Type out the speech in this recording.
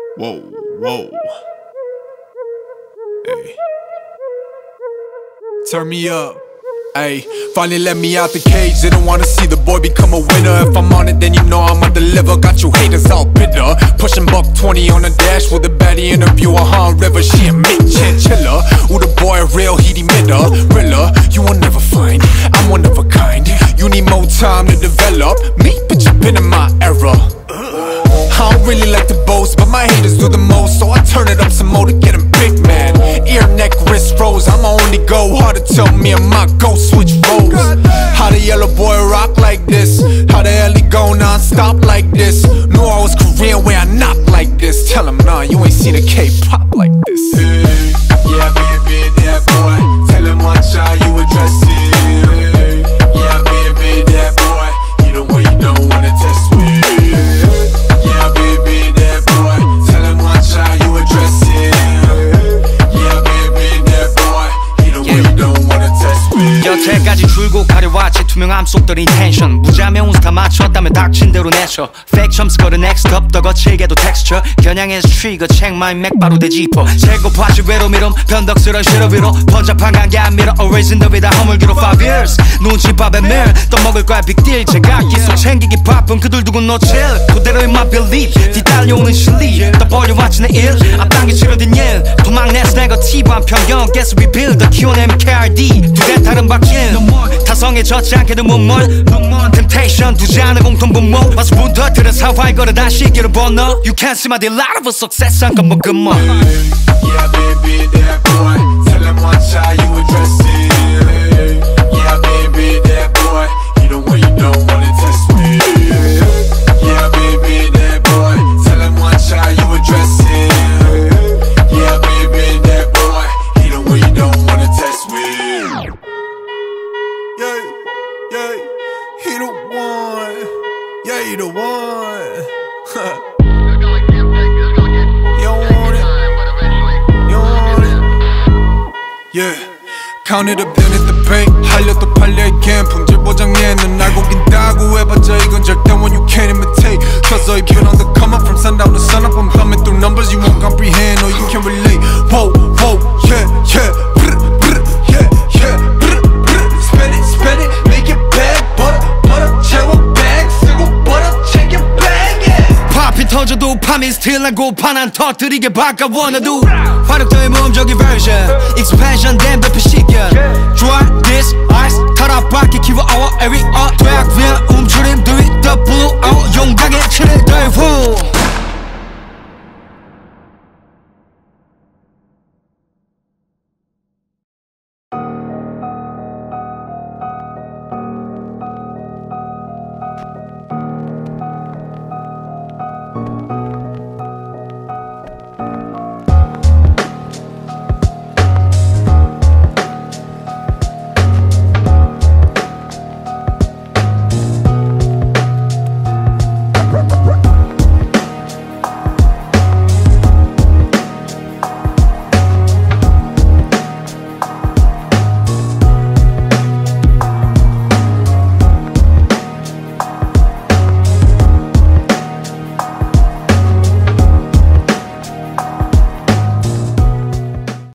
Whoa, whoa. Hey. Turn me up. Ayy, finally let me out the cage. They don't wanna see the boy become a winner. If I'm on it, then you know I'ma deliver. Got you haters all bitter. Pushing $120 on the dash with a baddie interview. River, she a mid chinchilla. Ooh, the boy a real heat emitter. Rilla, you will never find. I'm one of a kind. You need more time to develop me, but you've been in my era. I don't really like to boast, but my haters do the most, so I turn it up some more to get them big, man. Ear, neck, wrist, froze, I'ma only go hard to tell me I might go switch roles. How the yellow boy rock like this? How the hell he go non-stop like this? Knew I was Korean where I knock like this. Tell him, nah, you ain't seen a K-pop like this. Yeah, baby, that boy. Tell him watch how you address it. Yeah, baby, that boy. You know what, you don't wanna test me. 여태까지 줄고 가려왔지 투명함 속들인 텐션 무자명 운스타 맞췄다면 닥친 대로 내쳐 Fake 점수 걸은 next up 더 거칠게도 texture 겨냥해서 트리거 check my 맥 바로 되짚어 제곱하지 외로미름 변덕스런 시럽이로 번잡한 관계 안 밀어 Always in the way 다 허물기로 5 years 눈치밥에 밀 떠먹을 거야 big deal 제가 계속 챙기기 바쁜 그들 두고 놓칠 그대로의 my belief 뒤달려오는 실리 더 벌려왔지 내일 앞당겨 치러든 일 도망내서 네거티브한 편견 Guess we build the Q&M KRD 두 대 다른 바퀴 타성에 젖지 않게도 눈물 Temptation 두지 않은 공통분모 와서부터 들은 사화의 거를 다시 길을 번너 You can't see my delight of a success 한 건 뭐 금모 Yeah baby that boy Tell him watch how you address it Yeah baby that boy You know what you don't wanna test me Yeah baby that boy Tell him watch how you address it Yeah baby that boy You know what you don't wanna test me Yeah, he the one. Yeah, he the one. You don't want it. You don't want it. Yeah. Counted up then at the bank. 할려도 팔려 again. 품질 보장에는 알고 긴다고 해봤자 이건 절대 one you can't imitate. Cause I've been on the come up from sundown to sun up. I'm thumbing through numbers you won't comprehend or you can't relate. Whoa, whoa, yeah, yeah. Brr, brr, yeah, yeah. Brr, brr. Spend it, spend it. Make it bad. Butter, 채워 bag. 쓰고 butter, check your bag, yeah. 팝이 터져도 팜이 still 난 고파 난 터뜨리게 바꿔 원해도 화력도의 모험적인 version Expansion 된 배표 시견 Dry this ice 타락밖에 키워 our every art 대학 위에 움츠림 do it the blue out 용당의 칠일 대후